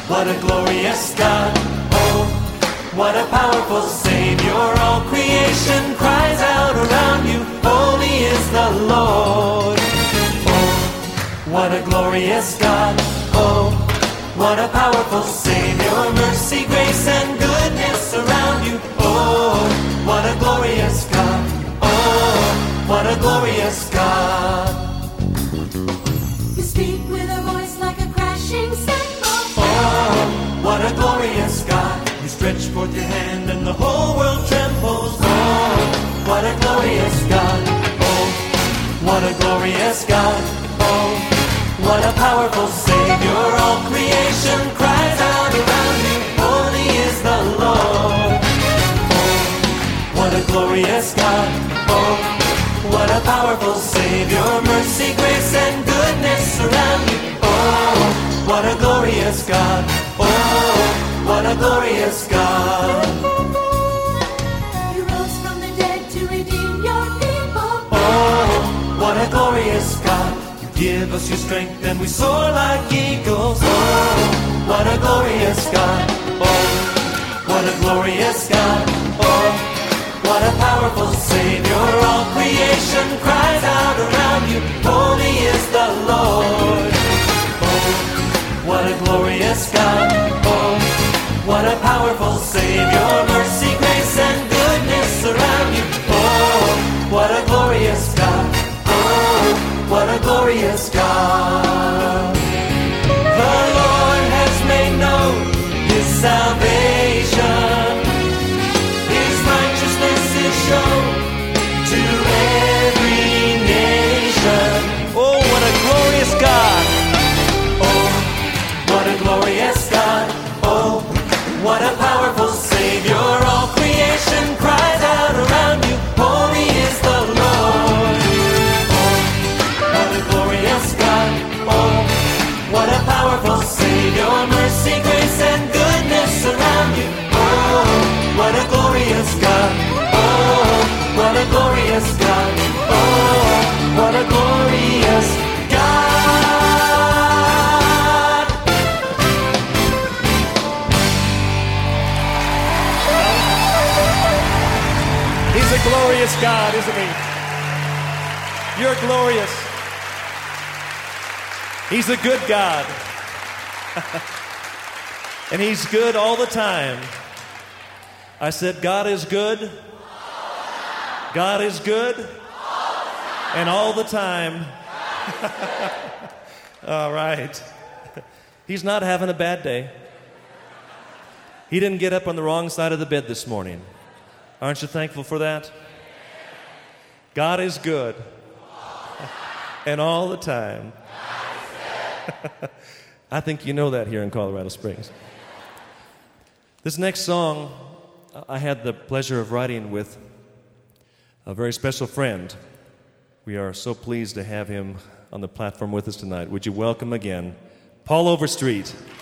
what a glorious God. Oh, what a powerful Savior. All creation cries out around you. Holy is the Lord. Oh, what a glorious God. Oh, what a powerful Savior. Mercy, grace, and goodness surround you. Oh, what a glorious God. Oh, what a glorious God. You speak with a voice like a crashing cymbal. Oh, what a glorious God. You stretch forth your hand and the whole world trembles. Oh, what a glorious God. Oh, what a glorious God. Oh, what a powerful Savior. All creation cries out around you. Holy is the Lord. Oh, what a glorious God. Oh, what a powerful Savior. Mercy, grace, and goodness surround you. Oh, what a glorious God. Oh, what a glorious God. You rose from the dead to redeem your people. Oh, what a glorious God. You give us your strength and we soar like eagles. Oh, what a glorious God. Oh, what a glorious God. Oh, what a powerful Savior. All creation cries out around you. Holy is the Lord. Oh, what a glorious God. Oh, what a powerful Savior. Mercy, grace, and goodness surround you. Oh, what a glorious God. Oh, what a glorious God. The Lord has made known His salvation. His righteousness is shown to every nation. Oh, what a glorious God. Oh, what a glorious God. Oh, what a powerful Savior. All creation cries out around you. Holy is the Lord. Oh, what a glorious God. Oh, what a powerful Savior. Mercy, grace, and goodness surround you. Oh, what a glorious God. Oh, what a glorious God. Oh, what a glorious God. He's a glorious God, isn't he? You're glorious. He's a good God. And He's good all the time. I said, God is good. God is good. And all the time. All right. He's not having a bad day. He didn't get up on the wrong side of the bed this morning. Aren't you thankful for that? God is good. And all the time. I think you know that here in Colorado Springs. This next song, I had the pleasure of writing with a very special friend. We are so pleased to have him on the platform with us tonight. Would you welcome again Paul Overstreet?